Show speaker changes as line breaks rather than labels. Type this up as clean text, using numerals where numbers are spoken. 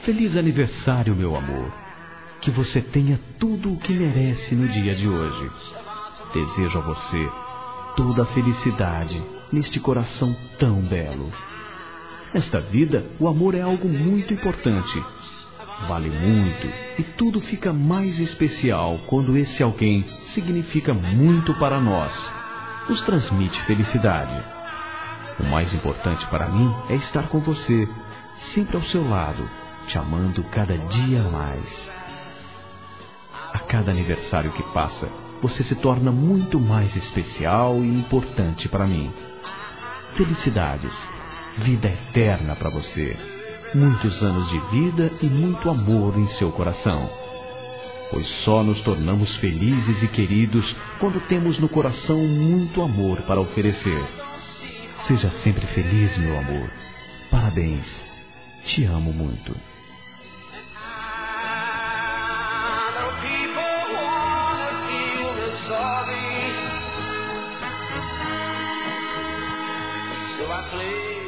Feliz aniversário, meu amor. Que você tenha tudo o que merece no dia de hoje. Desejo a você toda a felicidade neste coração tão belo. Nesta vida, o amor é algo muito importante. Vale muito e tudo fica mais especial quando esse alguém significa muito para nós. Nos transmite felicidade. O mais importante para mim é estar com você, sempre ao seu lado, te amando cada dia mais. A cada aniversário que passa, você se torna muito mais especial e importante para mim. Felicidades, vida eterna para você, muitos anos de vida e muito amor em seu coração. Pois só nos tornamos felizes e queridos quando temos no coração muito amor para oferecer. Seja sempre feliz, meu amor. Parabéns. Te amo muito.
So I play